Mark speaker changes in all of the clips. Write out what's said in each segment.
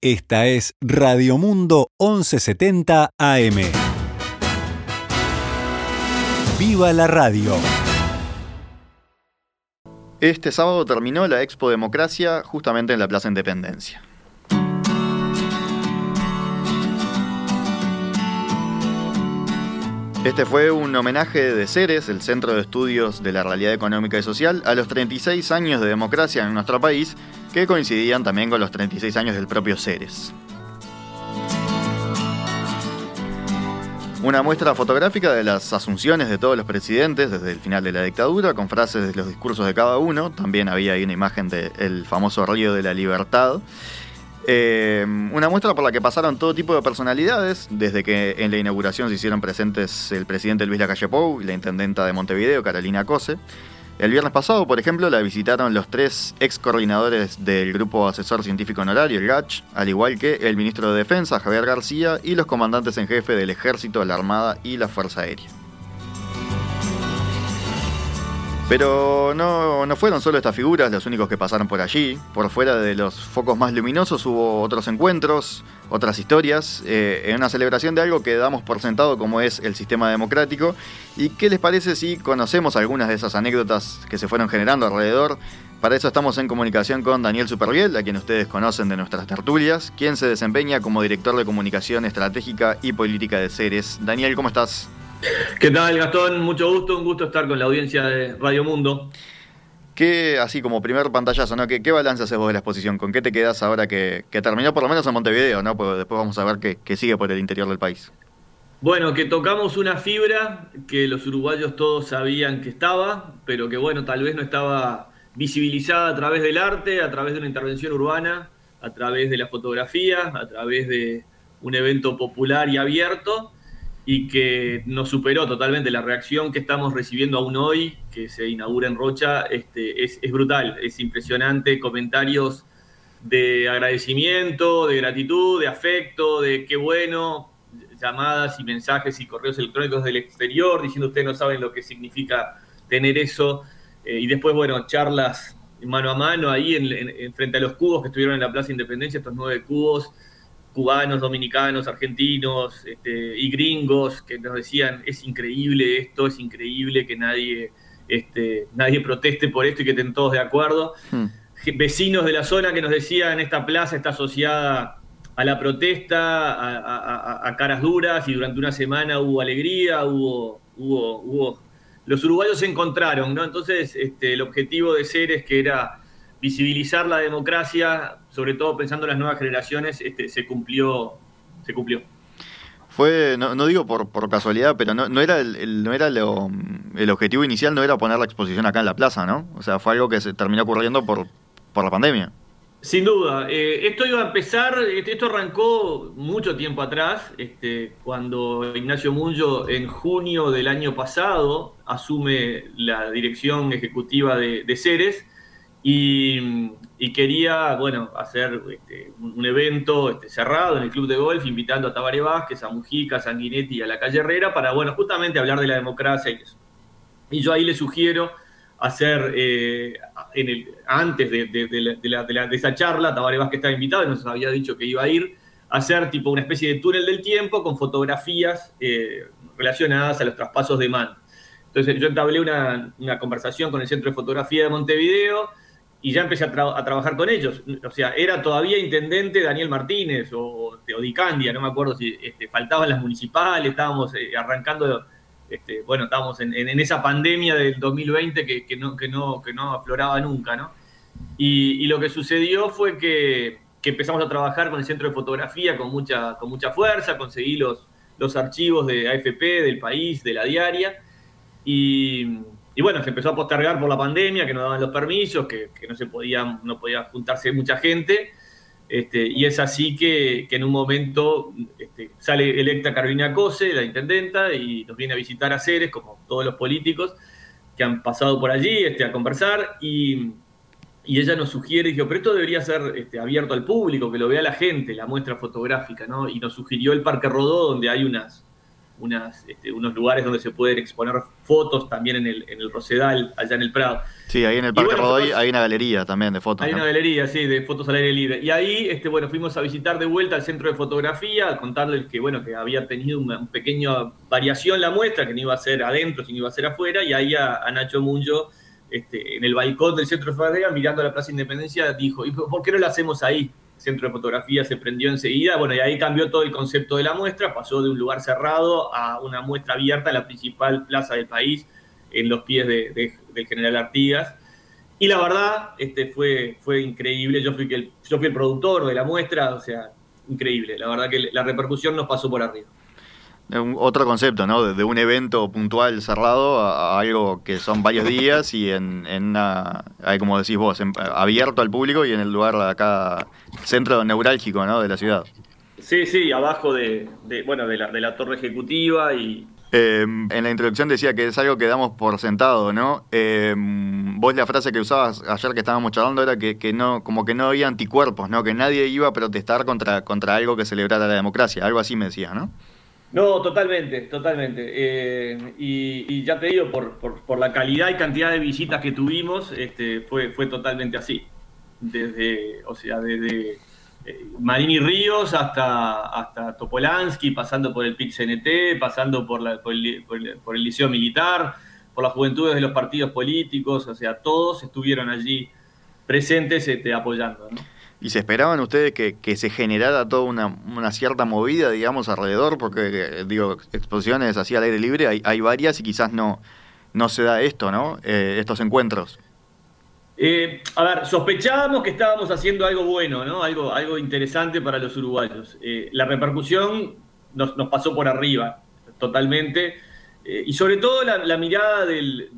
Speaker 1: Esta es Radio Mundo 1170 AM. ¡Viva la radio!
Speaker 2: Este sábado terminó la Expo Democracia justamente en la Plaza Independencia. Este fue un homenaje de CERES, el Centro de Estudios de la Realidad Económica y Social, a los 36 años de democracia en nuestro país, que coincidían también con los 36 años del propio CERES. Una muestra fotográfica de las asunciones de todos los presidentes desde el final de la dictadura, con frases de los discursos de cada uno. También había ahí una imagen del famoso Río de la Libertad. Una muestra por la que pasaron todo tipo de personalidades, desde que en la inauguración se hicieron presentes el presidente Luis Lacalle Pou y la intendenta de Montevideo, Carolina Cose. El viernes pasado, por ejemplo, la visitaron los 3 ex coordinadores del Grupo Asesor Científico Honorario, el GACH, al igual que el ministro de Defensa, Javier García, y los comandantes en jefe del Ejército, la Armada y la Fuerza Aérea. Pero no fueron solo estas figuras los únicos que pasaron por allí. Por fuera de los focos más luminosos hubo otros encuentros, otras historias, en una celebración de algo que damos por sentado como es el sistema democrático. ¿Y qué les parece si conocemos algunas de esas anécdotas que se fueron generando alrededor? Para eso estamos en comunicación con Daniel Superviel, a quien ustedes conocen de nuestras tertulias, quien se desempeña como director de comunicación estratégica y política de CERES. Daniel, ¿cómo estás?
Speaker 3: ¿Qué tal, Gastón? Mucho gusto, un gusto estar con la audiencia de Radio Mundo.
Speaker 2: ¿Qué, así como primer pantallazo, ¿no? ¿Qué balance haces vos de la exposición? ¿Con qué te quedás ahora que terminó por lo menos en Montevideo, ¿no? Porque después vamos a ver qué sigue por el interior del país.
Speaker 3: Bueno, que tocamos una fibra que los uruguayos todos sabían que estaba, pero que bueno, tal vez no estaba visibilizada a través del arte, a través de una intervención urbana, a través de la fotografía, a través de un evento popular y abierto, y que nos superó totalmente. La reacción que estamos recibiendo aún hoy, que se inaugura en Rocha, es brutal, es impresionante. Comentarios de agradecimiento, de gratitud, de afecto, de qué bueno, llamadas y mensajes y correos electrónicos del exterior diciendo ustedes no saben lo que significa tener eso, y después, bueno, charlas mano a mano ahí en frente a los cubos que estuvieron en la Plaza Independencia, estos 9 cubos, cubanos, dominicanos, argentinos, y gringos, que nos decían es increíble esto, es increíble que nadie proteste por esto y que estén todos de acuerdo. Vecinos de la zona que nos decían esta plaza está asociada a la protesta, a caras duras, y durante una semana hubo alegría, hubo los uruguayos se encontraron, ¿no? Entonces el objetivo de CERES, que era visibilizar la democracia, sobre todo pensando en las nuevas generaciones, se cumplió.
Speaker 2: Fue, no digo por casualidad, pero no era el objetivo inicial, no era poner la exposición acá en la plaza, ¿no? O sea, fue algo que se terminó ocurriendo por la pandemia.
Speaker 3: Sin duda. Esto iba a empezar, esto arrancó mucho tiempo atrás, cuando Ignacio Munyo en junio del año pasado asume la dirección ejecutiva de CERES, y quería, bueno, hacer un evento cerrado en el club de golf, invitando a Tabaré Vázquez, a Mujica, a Sanguinetti y a la Calle Herrera para, bueno, justamente hablar de la democracia y eso. Y yo ahí le sugiero hacer, antes de esa charla, Tabaré Vázquez estaba invitado y nos había dicho que iba a ir, a hacer tipo una especie de túnel del tiempo con fotografías relacionadas a los traspasos de mando. Entonces yo entablé una conversación con el Centro de Fotografía de Montevideo, y ya empecé a trabajar con ellos. O sea, era todavía intendente Daniel Martínez o Dicandia, no me acuerdo si faltaban las municipales, estábamos arrancando, bueno, estábamos en esa pandemia del 2020 que no afloraba nunca, ¿no? Y lo que sucedió fue que empezamos a trabajar con el Centro de Fotografía con mucha fuerza, conseguí los archivos de AFP, del País, de La Diaria, y bueno, se empezó a postergar por la pandemia, que no daban los permisos, que no podía juntarse mucha gente, y es así que en un momento sale electa Carolina Cose, la intendenta, y nos viene a visitar a CERES, como todos los políticos que han pasado por allí a conversar, y ella nos sugiere, dijo, pero esto debería ser abierto al público, que lo vea la gente, la muestra fotográfica, ¿no? Y nos sugirió el Parque Rodó, donde hay unas unos lugares donde se pueden exponer fotos también en el Rosedal, allá en el Prado.
Speaker 2: Sí, ahí en el Parque Rodó hay una galería también de fotos.
Speaker 3: Hay una galería, sí, de fotos al aire libre. Y ahí, fuimos a visitar de vuelta al centro de fotografía, a contarles que había tenido una pequeña variación la muestra, que no iba a ser adentro, sino iba a ser afuera, y ahí a Nacho Munjo, en el balcón del centro de fotografía, mirando la Plaza Independencia, dijo, ¿y por qué no lo hacemos ahí? El centro de fotografía se prendió enseguida, y ahí cambió todo el concepto de la muestra, pasó de un lugar cerrado a una muestra abierta en la principal plaza del país, en los pies del General Artigas. Y la verdad, fue increíble. Yo fui el productor de la muestra, o sea, increíble. La verdad que la repercusión nos pasó por arriba.
Speaker 2: Otro concepto, ¿no? De un evento puntual cerrado a algo que son varios días y ahí como decís vos, abierto al público y en el lugar acá, centro neurálgico, ¿no? De la ciudad.
Speaker 3: Sí, abajo de la torre ejecutiva y...
Speaker 2: En la introducción decía que es algo que damos por sentado, ¿no? Vos la frase que usabas ayer que estábamos charlando era que no, como que no había anticuerpos, ¿no? Que nadie iba a protestar contra algo que celebrara la democracia, algo así me decías, ¿no?
Speaker 3: No, totalmente. Y ya te digo, por la calidad y cantidad de visitas que tuvimos, fue totalmente así. Desde Marini Ríos hasta Topolansky, pasando por el PIT-CNT, pasando por el Liceo Militar, por las juventudes de los partidos políticos, o sea, todos estuvieron allí presentes apoyando, ¿no?
Speaker 2: ¿Y se esperaban ustedes que se generara toda una cierta movida, digamos, alrededor? Porque, exposiciones así al aire libre hay varias y quizás no se da esto, ¿no? Estos encuentros.
Speaker 3: Sospechábamos que estábamos haciendo algo bueno, ¿no? Algo interesante para los uruguayos. La repercusión nos pasó por arriba, totalmente. Y sobre todo la mirada del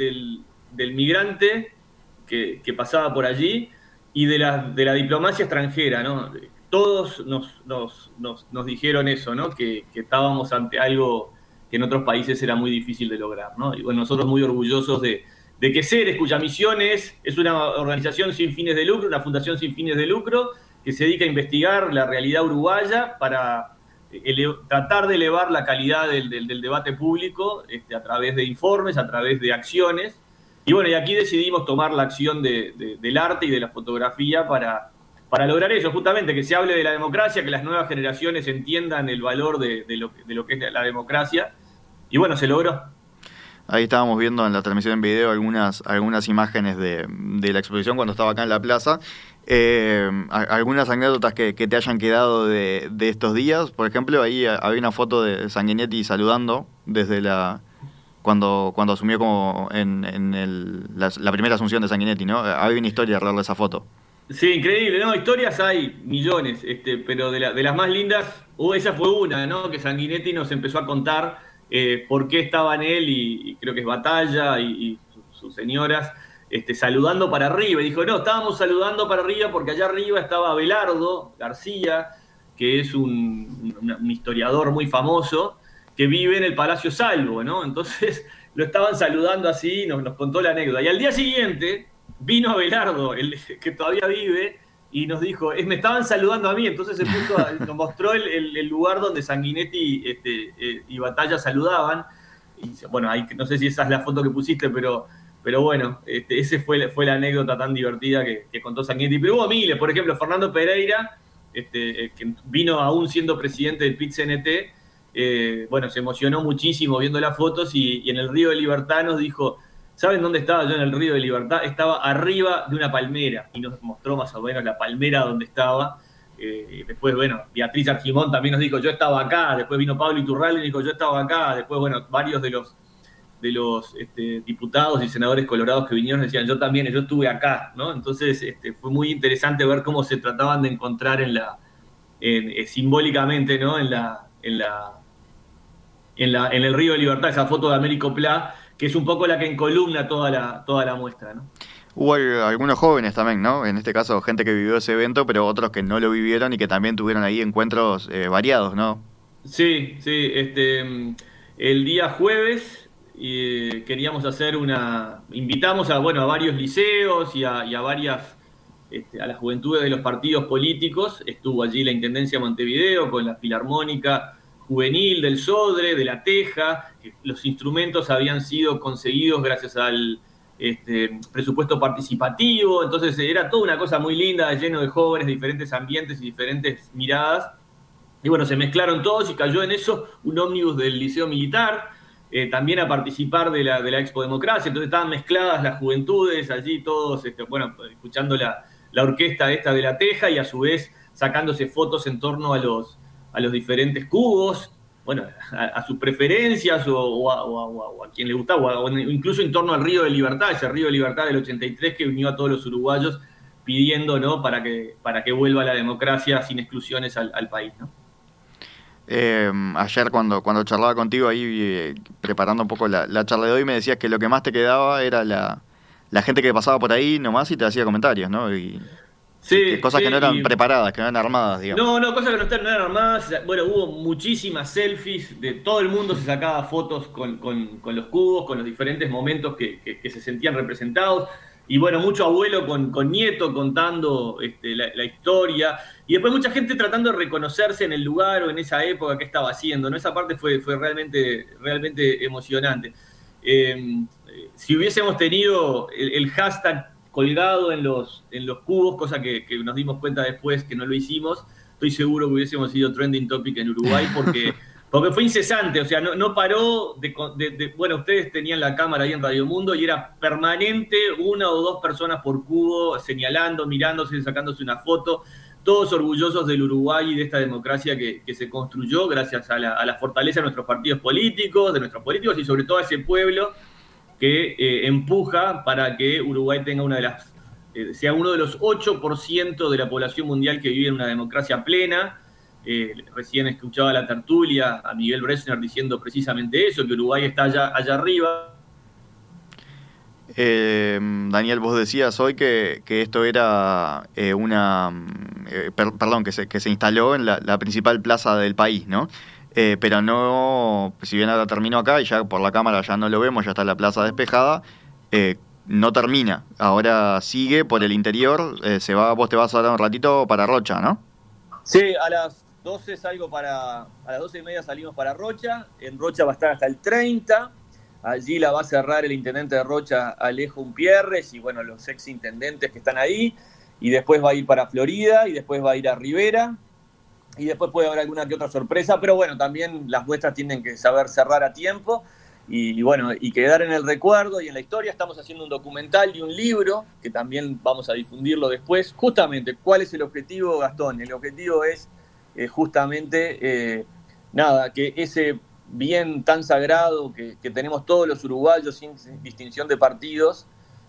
Speaker 3: migrante que pasaba por allí y de la diplomacia extranjera, ¿no? Todos nos dijeron eso, ¿no? Que estábamos ante algo que en otros países era muy difícil de lograr, ¿no? Y bueno, nosotros muy orgullosos de que Ceres, cuya misión es una organización sin fines de lucro, una fundación sin fines de lucro, que se dedica a investigar la realidad uruguaya para tratar de elevar la calidad del debate público a través de informes, a través de acciones. Y bueno, y aquí decidimos tomar la acción del arte y de la fotografía para lograr eso, justamente que se hable de la democracia, que las nuevas generaciones entiendan el valor de lo que es la democracia. Y bueno, se logró.
Speaker 2: Ahí estábamos viendo en la transmisión en video algunas imágenes de la exposición cuando estaba acá en la plaza. Algunas anécdotas que te hayan quedado de estos días. Por ejemplo, ahí había una foto de Sanguinetti saludando desde cuando asumió como la primera asunción de Sanguinetti, ¿no? Había una historia alrededor de esa foto.
Speaker 3: Sí, increíble, ¿no? Historias hay millones, pero de las más lindas, esa fue una, ¿no? Que Sanguinetti nos empezó a contar por qué estaban él y creo que es Batalla y sus señoras saludando para arriba. Y dijo, no, estábamos saludando para arriba porque allá arriba estaba Abelardo García, que es un historiador muy famoso, que vive en el Palacio Salvo, ¿no? Entonces lo estaban saludando así, nos contó la anécdota. Y al día siguiente vino Abelardo, el que todavía vive, y nos dijo, me estaban saludando a mí, entonces nos mostró el lugar donde Sanguinetti y Batalla saludaban. Y bueno, ahí, no sé si esa es la foto que pusiste, pero bueno, ese fue la anécdota tan divertida que contó Sanguinetti. Pero hubo miles, por ejemplo, Fernando Pereira, que vino aún siendo presidente del PIT-CNT, bueno, se emocionó muchísimo viendo las fotos y en el Río de Libertad nos dijo, ¿saben dónde estaba yo en el Río de Libertad? Estaba arriba de una palmera y nos mostró más o menos la palmera donde estaba. Después, bueno, Beatriz Argimón también nos dijo, yo estaba acá. Después vino Pablo Iturralde y dijo, yo estaba acá. Después, bueno, varios de los diputados y senadores colorados que vinieron decían, yo también, yo estuve acá, ¿no? Entonces, fue muy interesante ver cómo se trataban de encontrar simbólicamente, ¿no? En el Río de Libertad, esa foto de Américo Pla, que es un poco la que encolumna toda la muestra, ¿no?
Speaker 2: Hubo algunos jóvenes también, ¿no? En este caso, gente que vivió ese evento, pero otros que no lo vivieron y que también tuvieron ahí encuentros variados, ¿no?
Speaker 3: Sí. El día jueves queríamos hacer invitamos a varios liceos y a varias, a las juventudes de los partidos políticos. Estuvo allí la Intendencia de Montevideo con la Filarmónica, juvenil del Sodre, de la Teja, que los instrumentos habían sido conseguidos gracias al presupuesto participativo, entonces era toda una cosa muy linda, lleno de jóvenes, de diferentes ambientes y diferentes miradas. Y bueno, se mezclaron todos y cayó en eso un ómnibus del Liceo Militar, también a participar de la Expo Democracia, entonces estaban mezcladas las juventudes allí, todos escuchando la orquesta esta de la Teja y a su vez sacándose fotos en torno a los diferentes cubos, bueno, a sus preferencias o a quien le gustaba, o incluso en torno al Río de Libertad, ese Río de Libertad del 83 que unió a todos los uruguayos pidiendo, ¿no?, para que vuelva la democracia sin exclusiones al país, ¿no?
Speaker 2: Ayer cuando charlaba contigo ahí, preparando un poco la charla de hoy, me decías que lo que más te quedaba era la gente que pasaba por ahí nomás y te hacía comentarios, ¿no? Y
Speaker 3: sí,
Speaker 2: cosas
Speaker 3: sí,
Speaker 2: que no eran preparadas, que no eran armadas, digamos.
Speaker 3: No, cosas que no eran armadas. Bueno, hubo muchísimas selfies, de todo el mundo se sacaba fotos con los cubos, con los diferentes momentos que se sentían representados. Y bueno, mucho abuelo con nieto contando la historia. Y después mucha gente tratando de reconocerse en el lugar o en esa época que estaba haciendo, ¿no? Esa parte fue realmente emocionante. Si hubiésemos tenido el hashtag colgado en los cubos, cosa que nos dimos cuenta después que no lo hicimos, estoy seguro que hubiésemos sido trending topic en Uruguay porque fue incesante, o sea, no paró bueno, ustedes tenían la cámara ahí en Radio Mundo y era permanente, 1 o 2 personas por cubo, señalando, mirándose, sacándose una foto, todos orgullosos del Uruguay y de esta democracia que se construyó gracias a la fortaleza de nuestros partidos políticos, de nuestros políticos y sobre todo a ese pueblo que empuja para que Uruguay tenga sea uno de los 8% de la población mundial que vive en una democracia plena. Recién escuchaba la tertulia a Miguel Bressner diciendo precisamente eso, que Uruguay está allá arriba.
Speaker 2: Daniel, vos decías hoy que esto era que se instaló en la principal plaza del país, ¿no? Pero no, si bien ahora terminó acá y ya por la cámara ya no lo vemos, ya está la plaza despejada, no termina, ahora sigue por el interior, vos te vas ahora un ratito para Rocha, ¿no?
Speaker 4: Sí, a las 12 a las 12:30 salimos para Rocha, en Rocha va a estar hasta el 30, allí la va a cerrar el intendente de Rocha, Alejo Umpierres, y bueno, los ex intendentes que están ahí, y después va a ir para Florida, y después va a ir a Rivera, y después puede haber alguna que otra sorpresa, pero bueno, también las muestras tienen que saber cerrar a tiempo y bueno, y quedar en el recuerdo y en la historia. Estamos haciendo un documental y un libro que también vamos a difundirlo después. Justamente, ¿cuál es el objetivo, Gastón? El objetivo es justamente, que ese bien tan sagrado que tenemos todos los uruguayos sin distinción de partidos,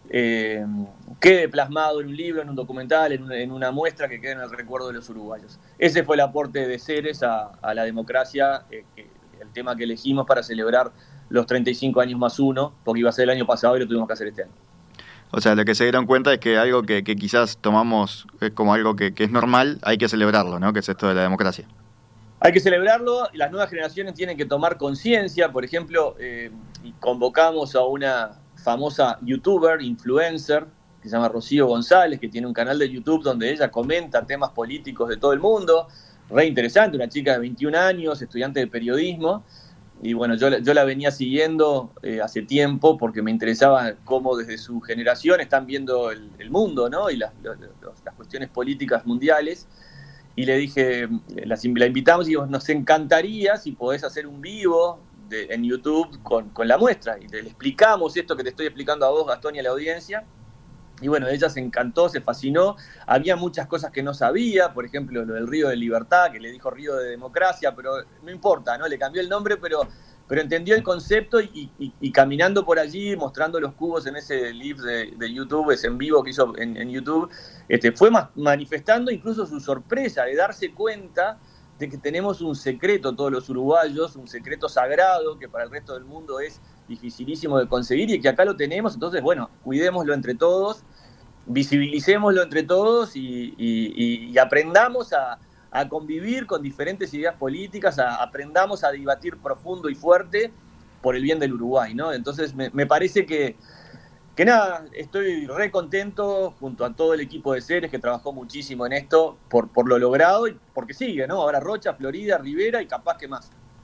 Speaker 4: quede plasmado en un libro, en un documental, en una muestra que quede en el recuerdo de los uruguayos. Ese fue el aporte de Ceres a la democracia, el tema que elegimos para celebrar los 35 años más 1, porque iba a ser el año pasado y lo tuvimos que hacer este año.
Speaker 2: O sea, lo que se dieron cuenta es que algo que quizás tomamos como algo que es normal, hay que celebrarlo, ¿no? Que es esto de la democracia.
Speaker 4: Hay que celebrarlo, las nuevas generaciones tienen que tomar conciencia. Por ejemplo, convocamos a una famosa youtuber, influencer, que se llama Rocío González, que tiene un canal de YouTube donde ella comenta temas políticos de todo el mundo, re interesante, una chica de 21 años, estudiante de periodismo, y bueno, yo la venía siguiendo hace tiempo porque me interesaba cómo desde su generación están viendo el mundo, ¿no? Y las cuestiones políticas mundiales, y le dije, la invitamos y digo, nos encantaría si podés hacer un vivo en YouTube con la muestra, y le explicamos esto que te estoy explicando a vos, Gastón, y a la audiencia, y bueno, ella se encantó, se fascinó. Había muchas cosas que no sabía, por ejemplo, lo del Río de Libertad, que le dijo Río de Democracia, pero no importa, ¿no? Le cambió el nombre, pero entendió el concepto, y caminando por allí, mostrando los cubos en ese live de YouTube, ese en vivo que hizo en YouTube, fue manifestando incluso su sorpresa de darse cuenta de que tenemos un secreto todos los uruguayos, un secreto sagrado que para el resto del mundo es dificilísimo de conseguir, y que acá lo tenemos. Entonces, bueno, cuidémoslo entre todos, visibilicémoslo entre todos y aprendamos a convivir con diferentes ideas políticas, aprendamos a debatir profundo y fuerte por el bien del Uruguay, ¿no? Entonces me parece que nada, estoy re contento junto a todo el equipo de Ceres que trabajó muchísimo en esto por lo logrado y porque sigue, ¿no? Ahora Rocha, Florida, Rivera y capaz que más.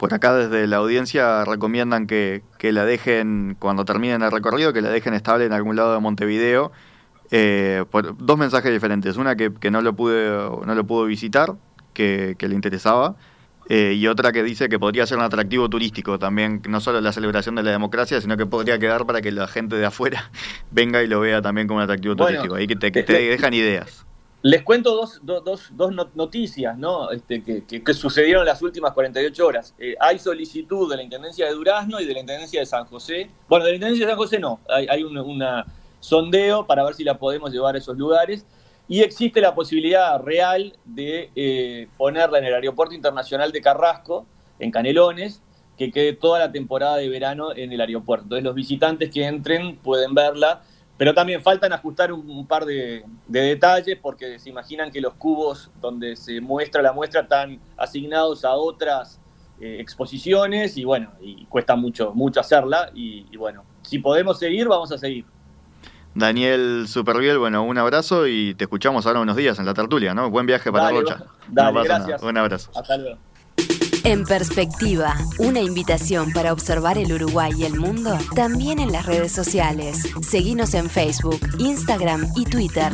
Speaker 2: Por acá desde la audiencia recomiendan que la dejen, cuando terminen el recorrido, que la dejen estable en algún lado de Montevideo. Por dos mensajes diferentes. Una que no lo pudo visitar, que le interesaba. Y otra que dice que podría ser un atractivo turístico también, no solo la celebración de la democracia, sino que podría quedar para que la gente de afuera venga y lo vea también como un atractivo turístico. Ahí que te dejan ideas.
Speaker 4: Les cuento dos noticias, ¿no? Que sucedieron en las últimas 48 horas. Hay solicitud de la Intendencia de Durazno y de la Intendencia de San José. Bueno, de la Intendencia de San José no. Hay un sondeo para ver si la podemos llevar a esos lugares. Y existe la posibilidad real de ponerla en el Aeropuerto Internacional de Carrasco, en Canelones, que quede toda la temporada de verano en el aeropuerto. Entonces los visitantes que entren pueden verla, pero también faltan ajustar un par de detalles, porque se imaginan que los cubos donde se muestra la muestra están asignados a otras exposiciones, y bueno, y cuesta mucho hacerla, y bueno, si podemos seguir, vamos a seguir.
Speaker 2: Daniel Superviel, bueno, un abrazo y te escuchamos ahora unos días en la tertulia, ¿no? Buen viaje para Rocha.
Speaker 4: Dale, no gracias.
Speaker 2: Nada. Un abrazo.
Speaker 4: Hasta luego.
Speaker 5: En Perspectiva, una invitación para observar el Uruguay y el mundo, también en las redes sociales. Seguinos en Facebook, Instagram y Twitter.